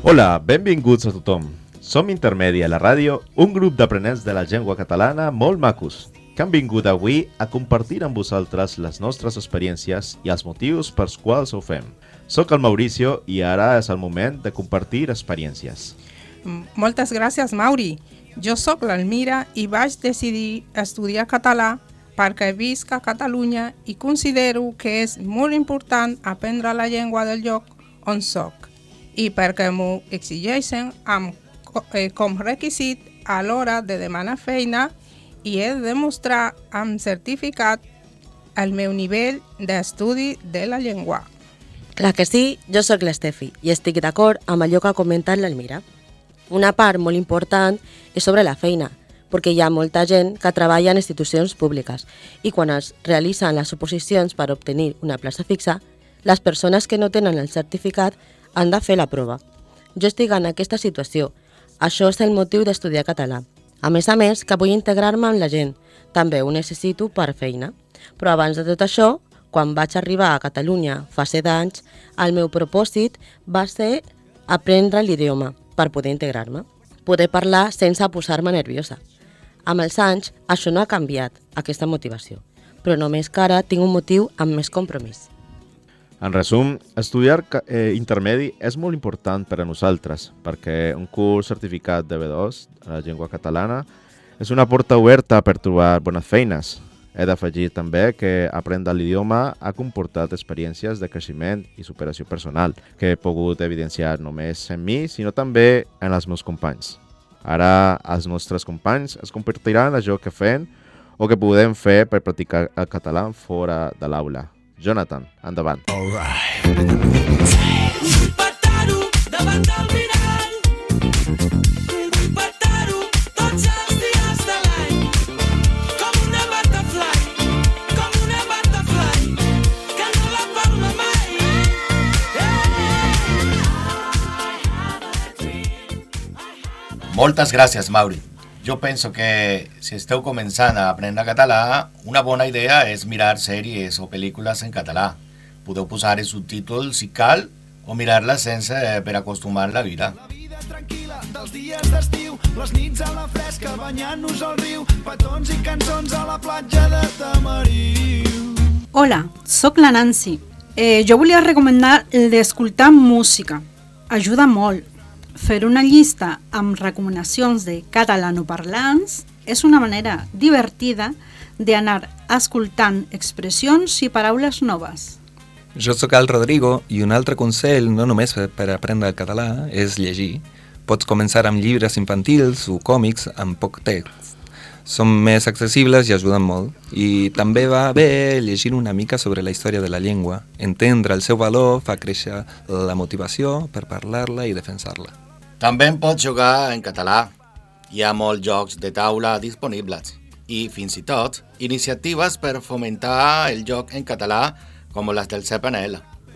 Hola, benvinguts a tothom. Som Intermèdia, la ràdio, un grup d'aprenents de la llengua catalana molt macos, que han vingut avui a compartir amb vosaltres les nostres experiències i els motius pels quals ho fem. Soc el Mauricio i ara és el moment de compartir experiències. Moltes gràcies, Mauri. Jo sóc l'Almira i vaig decidir estudiar català perquè visc a Catalunya i considero que és molt important aprendre la llengua del lloc on soc i perquè m'ho exigeixen com requisit a l'hora de demanar feina i he de demostrar amb certificat el meu nivell d'estudi de la llengua. Clar que sí, jo sóc l'Estefi i estic d'acord amb allò que ha comentat l'Almira. Una part molt important és sobre la feina, perquè hi ha molta gent que treballa en institucions públiques i quan es realitzen les oposicions per obtenir una plaça fixa, les persones que no tenen el certificat han de fer la prova. Jo estic en aquesta situació. Això és el motiu d'estudiar català. A més, que vull integrar-me amb la gent. També ho necessito per feina. Però abans de tot això, quan vaig arribar a Catalunya fa 7 anys, el meu propòsit va ser aprendre l'idioma per poder integrar-me. Poder parlar sense posar-me nerviosa. Amb els anys, això no ha canviat, aquesta motivació. Però només que ara tinc un motiu amb més compromís. En resum, estudiar intermedi és molt important per a nosaltres, perquè un curs certificat de B2 a la llengua catalana és una porta oberta per trobar bones feines. He d'afegir també que aprendre l'idioma ha comportat experiències de creixement i superació personal, que he pogut evidenciar només en mi, sinó també en els meus companys. Ara els nostres companys es compartiran allò que fem o que podem fer per practicar el català fora de l'aula. Jonathan, endavant. Moltes gràcies, Mauri. Jo penso que si esteu començant a aprendre català, una bona idea és mirar sèries o pel·lícules en català. Podeu posar els subtítols si cal o mirar-les sense per acostumar la vida. La vida tranquil·la dels dies d'estiu, les nits a la fresca banyant-nos al riu, petons i cançons a la platja de Tamariu. Hola, sóc la Nancy. Jo volia recomanar el d'escoltar música. Ajuda molt. Fer una llista amb recomanacions de catalanoparlants és una manera divertida d'anar escoltant expressions i paraules noves. Jo sóc el Rodrigo i un altre consell, no només per aprendre el català, és llegir. Pots començar amb llibres infantils o còmics amb poc text. Són més accessibles i ajuden molt. I també va bé llegir una mica sobre la història de la llengua. Entendre el seu valor fa créixer la motivació per parlar-la i defensar-la. També en pots jugar en català. Hi ha molts jocs de taula disponibles i, fins i tot, iniciatives per fomentar el joc en català com les del CPNL.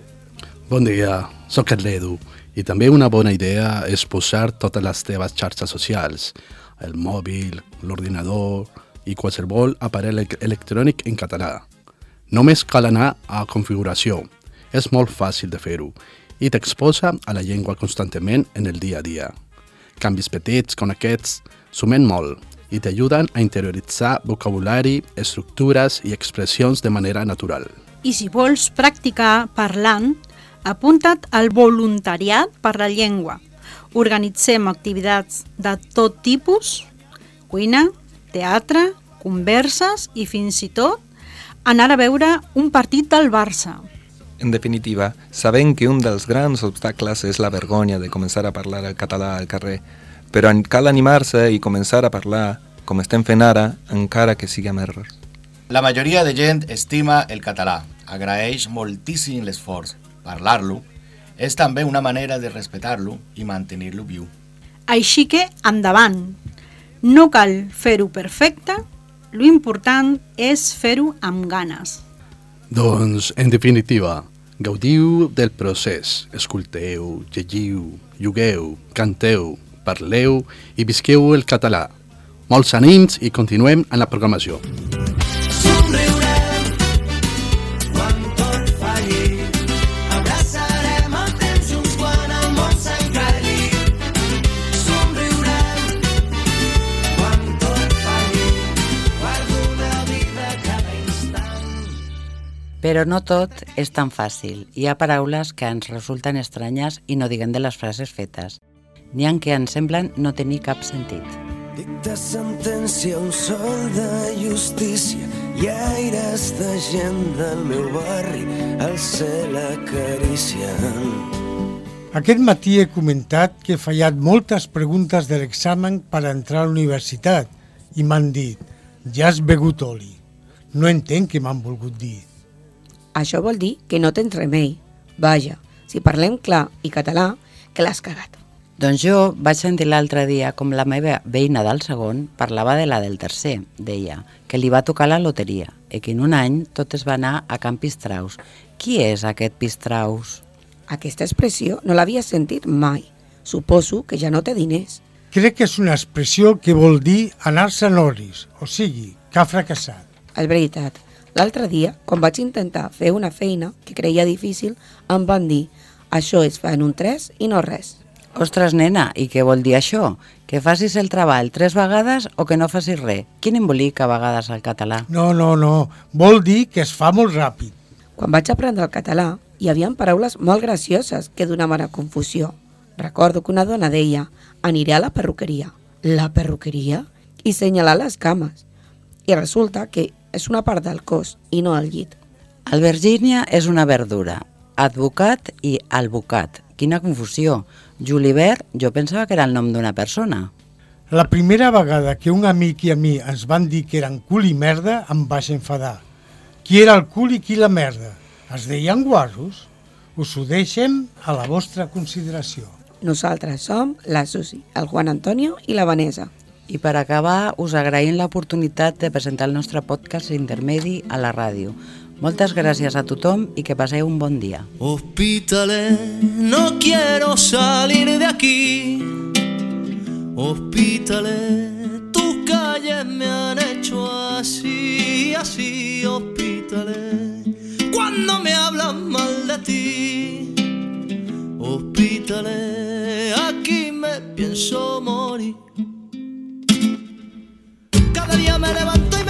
Bon dia, sóc el Ledu i també una bona idea és posar totes les teves xarxes socials, el mòbil, l'ordinador i qualsevol aparell electrònic en català. Només cal anar a configuració. És molt fàcil de fer-ho i t'exposa a la llengua constantment en el dia a dia. Canvis petits com aquests sumen molt i t'ajuden a interioritzar vocabulari, estructures i expressions de manera natural. I si vols practicar parlant, apunta't al voluntariat per la llengua. Organitzem activitats de tot tipus, cuina, teatre, converses i fins i tot anar a veure un partit del Barça. En definitiva, sabem que un dels grans obstacles és la vergonya de començar a parlar el català al carrer, però cal animar-se i començar a parlar, com estem fent ara, encara que sigui amb errors. La majoria de gent estima el català, agraeix moltíssim l'esforç. Parlar-lo és també una manera de respectar-lo i mantenir-lo viu. Així que, endavant! No cal fer-ho perfecte, l'important és fer-ho amb ganes. Doncs, en definitiva, gaudiu del procés, escolteu, llegiu, jugueu, canteu, parleu i visqueu el català. Molts ànims i continuem en la programació. Somriurem quan tot falli, abraçarem el temps junts quan el món s'encalli. Però no tot és tan fàcil. Hi ha paraules que ens resulten estranyes i no diguen de les frases fetes. N'hi ha que ens semblen no tenir cap sentit. Dicta sentència un sol de justícia i aires de gent del meu barri al cel acaricien. Aquest matí he comentat que he fallat moltes preguntes de l'examen per entrar a la universitat i m'han dit, ja has begut oli. No entenc què m'han volgut dir. Això vol dir que no tens remei. Vaja, si parlem clar i català, que l'has cagat. Doncs jo vaig sentir l'altre dia com la meva veïna del segon parlava de la del tercer. Deia que li va tocar la loteria i que en un any tot es va anar a Can Pistraus. Qui és aquest Pistraus? Aquesta expressió no l'havia sentit mai. Suposo que ja no té diners. Crec que és una expressió que vol dir anar-se'n orris, o sigui, que ha fracassat. És veritat. L'altre dia, quan vaig intentar fer una feina que creia difícil, em van dir això es fa en un 3 i no res. Ostres, nena, i què vol dir això? Que facis el treball 3 vegades o que no facis res? Quin embolica a vegades al català? No. Vol dir que es fa molt ràpid. Quan vaig aprendre el català, hi havia paraules molt gracioses que donaven a confusió. Recordo que una dona deia aniré a la perruqueria. La perruqueria? I senyalar les cames. I resulta que és una part del cos i no el llit. Albergínia és una verdura. Advocat i albocat. Quina confusió. Julivert, jo pensava que era el nom d'una persona. La primera vegada que un amic i a mi ens van dir que eren cul i merda, em vaig enfadar. Qui era el cul i qui la merda? Es deien guarros? Us ho deixem a la vostra consideració. Nosaltres som la Susi, el Juan Antonio i la Vanessa. I per acabar, us agraïm l'oportunitat de presentar el nostre podcast intermedi a la ràdio. Moltes gràcies a tothom i que passeu un bon dia. Hospitalet, no quiero salir de aquí. Hospitalet, tus calles me han hecho así, así. Hospitalet, cuando me hablan mal de ti. Hospitalet, aquí me pienso morir. Cada día me levanto y